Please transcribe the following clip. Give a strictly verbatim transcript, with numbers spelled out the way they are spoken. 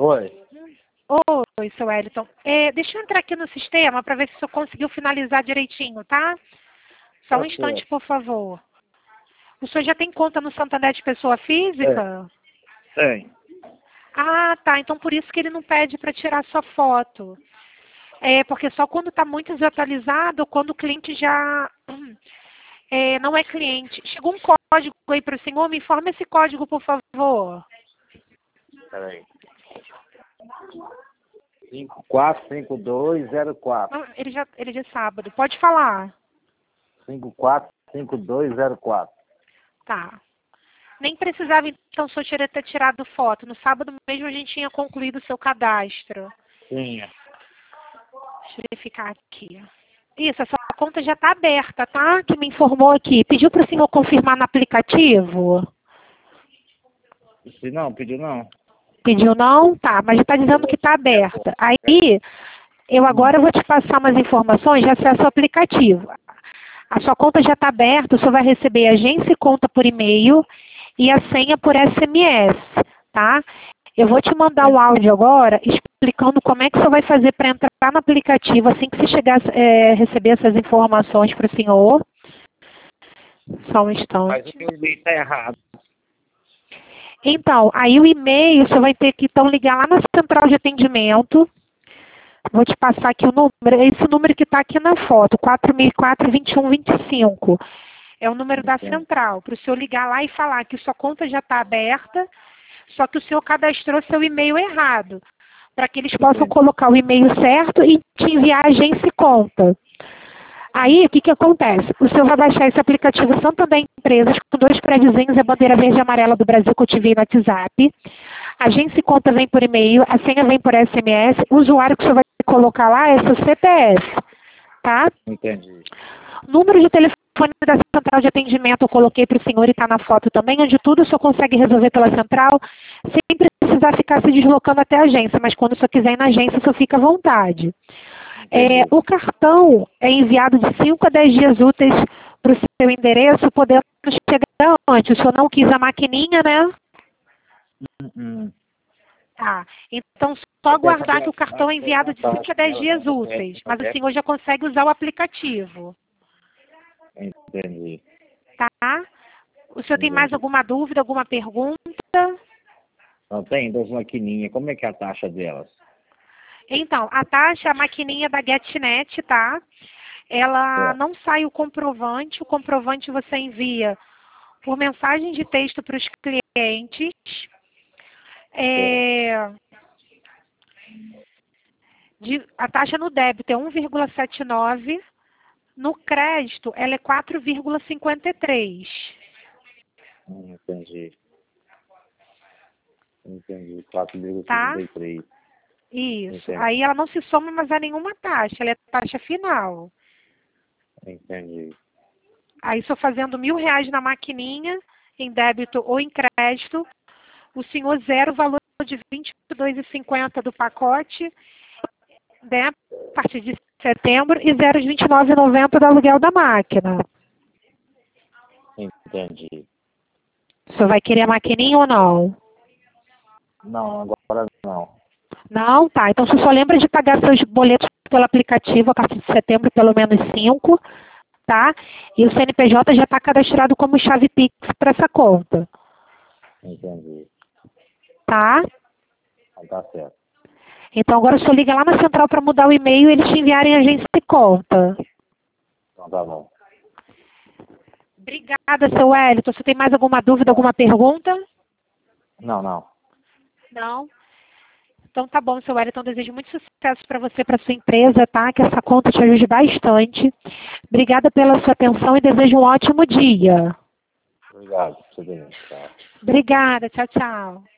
Oi. Oi, seu Wellington. É, deixa eu entrar aqui no sistema para ver se o senhor conseguiu finalizar direitinho, tá? Só um Tá instante, certo. por favor. O senhor já tem conta no Santander de pessoa física? Tem. Ah, tá. Então por isso que ele não pede para tirar sua foto. É, porque só quando está muito desatualizado, quando o cliente já é, não é cliente. Chegou um código aí para o senhor, me informa esse código, por favor. Peraí. cinco quatro cinco dois zero quatro. Não, ele já, ele já é sábado. Pode falar. cinco quatro cinco dois zero quatro. Tá. Nem precisava, então, o senhor ter tirado foto. No sábado mesmo a gente tinha concluído o seu cadastro. Sim. Deixa eu verificar aqui. Isso, a sua conta já está aberta, tá? Que me informou aqui. Pediu para o senhor confirmar no aplicativo? Se não, pediu não. Pediu não? Tá, mas já está dizendo que está aberta. Aí, eu agora vou te passar umas informações de acesso ao aplicativo. A sua conta já está aberta, o senhor vai receber a agência e conta por e-mail e a senha por S M S, tá? Eu vou te mandar um áudio agora explicando como é que você vai fazer para entrar no aplicativo assim que você chegar é, receber essas informações para o senhor. Só um Mas instante. o meu e-mail está errado. Então, aí o e-mail você vai ter que então ligar lá na central de atendimento. Vou te passar aqui o número, é esse número que está aqui na foto, quatro mil e quatro, vinte e um, vinte e cinco. É o número da central, para o senhor ligar lá e falar que sua conta já está aberta, só que o senhor cadastrou seu e-mail errado, para que eles possam colocar o e-mail certo e te enviar a agência e conta. Aí, o que, que acontece? O senhor vai baixar esse aplicativo Santander Empresas, com dois prédiozinhos, a bandeira verde e amarela do Brasil que eu te vi no WhatsApp. A agência e conta vem por e-mail, a senha vem por S M S, o usuário que o senhor vai colocar lá é seu C P F, tá? Entendi. Número de telefone da central de atendimento eu coloquei para o senhor e está na foto também, onde tudo o senhor consegue resolver pela central, sem precisar ficar se deslocando até a agência, mas quando o senhor quiser ir na agência, o senhor fica à vontade. É, o cartão é enviado de cinco a dez dias úteis para o seu endereço, podendo chegar antes. O senhor não quis a maquininha, né? Uhum. Tá. Então, só aguardar que o cartão é enviado de cinco a dez dias úteis, mas o senhor já consegue usar o aplicativo. Entendi. Tá? O senhor tem mais alguma dúvida, alguma pergunta? Não tem duas maquininhas. Como é que é a taxa delas? Então, a taxa, a maquininha da GetNet, tá? Ela É. não sai o comprovante, o comprovante você envia por mensagem de texto para os clientes. É, de, a taxa no débito é um vírgula setenta e nove, no crédito ela é quatro vírgula cinquenta e três. Hum, entendi. Entendi. quatro vírgula Tá? cinquenta e três. Isso. Entendi. Aí ela não se soma mais a nenhuma taxa, ela é taxa final. Entendi. Aí, só fazendo mil reais na maquininha, em débito ou em crédito, o senhor zera o valor de vinte e dois reais e cinquenta centavos do pacote, né, a partir de setembro, e zero de vinte e nove reais e noventa centavos do aluguel da máquina. Entendi. O senhor vai querer a maquininha ou não? Não, agora não. Não? Tá. Então, você só lembra de pagar seus boletos pelo aplicativo a partir de setembro, pelo menos cinco, tá? E o C N P J já está cadastrado como chave Pix para essa conta. Entendi. Tá? Então tá certo. Então, agora o senhor liga lá na central para mudar o e-mail e eles te enviarem a agência de conta. Então tá bom. Obrigada, seu Wellington. Você tem mais alguma dúvida, alguma pergunta? Não, não. Não? Então tá bom, seu Wellington. Desejo muito sucesso para você, para sua empresa, tá? Que essa conta te ajude bastante. Obrigada pela sua atenção e desejo um ótimo dia. Obrigado. Tudo bem. Tchau. Obrigada. Tchau, tchau.